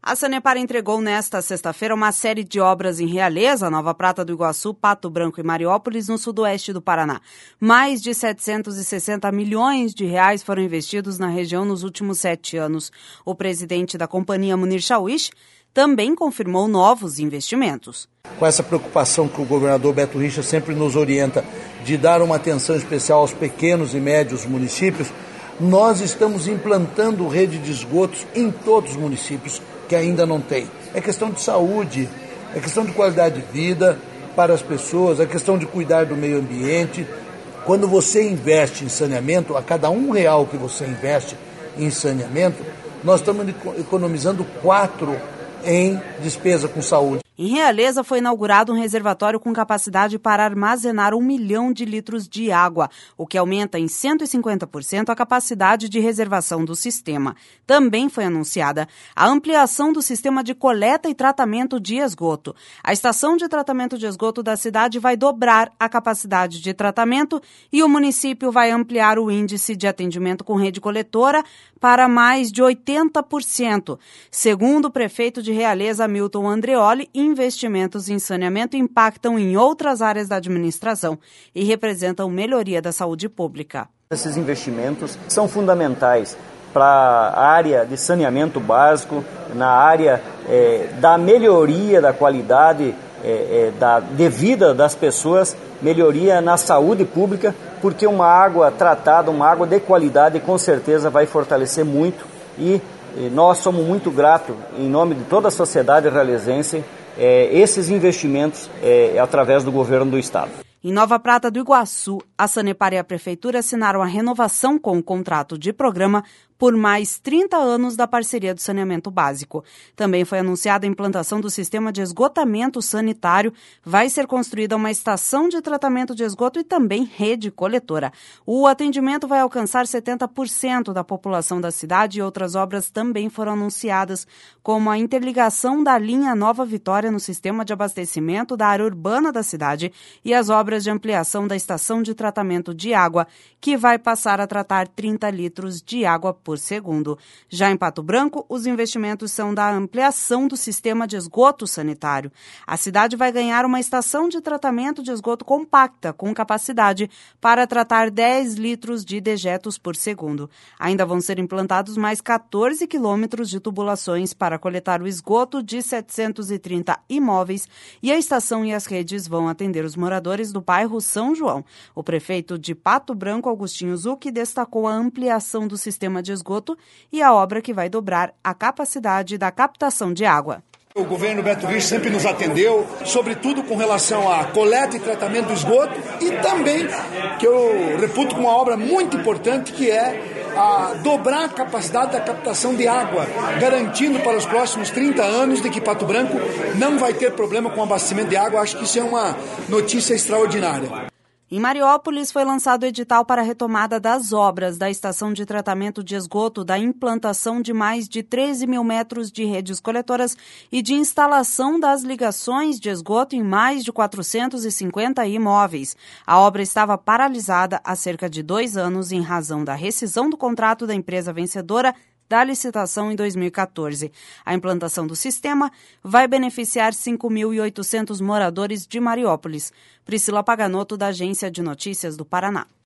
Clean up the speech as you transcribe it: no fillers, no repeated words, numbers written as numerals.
A Sanepar entregou nesta sexta-feira uma série de obras em Realeza, Nova Prata do Iguaçu, Pato Branco e Mariópolis, no sudoeste do Paraná. Mais de 760 milhões de reais foram investidos na região nos últimos 7 anos. O presidente da companhia, Munir Chauiche, também confirmou novos investimentos. Com essa preocupação que o governador Beto Richa sempre nos orienta de dar uma atenção especial aos pequenos e médios municípios, nós estamos implantando rede de esgotos em todos os municípios que ainda não tem. É questão de saúde, é questão de qualidade de vida para as pessoas, é questão de cuidar do meio ambiente. Quando você investe em saneamento, a cada R$1 que você investe em saneamento, nós estamos economizando 4 em despesa com saúde. Em Realeza foi inaugurado um reservatório com capacidade para armazenar 1 milhão de litros de água, o que aumenta em 150% a capacidade de reservação do sistema. Também foi anunciada a ampliação do sistema de coleta e tratamento de esgoto. A estação de tratamento de esgoto da cidade vai dobrar a capacidade de tratamento e o município vai ampliar o índice de atendimento com rede coletora para mais de 80%. Segundo o prefeito de Realeza, Milton Andreoli, investimentos em saneamento impactam em outras áreas da administração e representam melhoria da saúde pública. Esses investimentos são fundamentais para a área de saneamento básico, na área da melhoria da qualidade de vida das pessoas, melhoria na saúde pública, porque uma água tratada, uma água de qualidade, com certeza vai fortalecer muito e nós somos muito gratos, em nome de toda a sociedade realezense, esses investimentos através do governo do estado. Em Nova Prata do Iguaçu, a Sanepar e a Prefeitura assinaram a renovação com o contrato de programa por mais 30 anos da parceria do saneamento básico. Também foi anunciada a implantação do sistema de esgotamento sanitário. Vai ser construída uma estação de tratamento de esgoto e também rede coletora. O atendimento vai alcançar 70% da população da cidade e outras obras também foram anunciadas, como a interligação da linha Nova Vitória no sistema de abastecimento da área urbana da cidade e as obras de ampliação da estação de tratamento de água, que vai passar a tratar 30 litros de água por segundo. Já em Pato Branco, os investimentos são da ampliação do sistema de esgoto sanitário. A cidade vai ganhar uma estação de tratamento de esgoto compacta, com capacidade para tratar 10 litros de dejetos por segundo. Ainda vão ser implantados mais 14 quilômetros de tubulações para coletar o esgoto de 730 imóveis e a estação e as redes vão atender os moradores do bairro São João. O prefeito de Pato Branco, Agostinho Zucchi, destacou a ampliação do sistema de esgoto e a obra que vai dobrar a capacidade da captação de água. O governo Beto Richa sempre nos atendeu, sobretudo com relação à coleta e tratamento do esgoto e também, que eu reputo como uma obra muito importante, que é a dobrar a capacidade da captação de água, garantindo para os próximos 30 anos de que Pato Branco não vai ter problema com o abastecimento de água. Acho que isso é uma notícia extraordinária. Em Mariópolis foi lançado o edital para a retomada das obras da estação de tratamento de esgoto, da implantação de mais de 13 mil metros de redes coletoras e de instalação das ligações de esgoto em mais de 450 imóveis. A obra estava paralisada há cerca de 2 anos em razão da rescisão do contrato da empresa vencedora da licitação em 2014. A implantação do sistema vai beneficiar 5.800 moradores de Mariópolis. Priscila Paganotto, da Agência de Notícias do Paraná.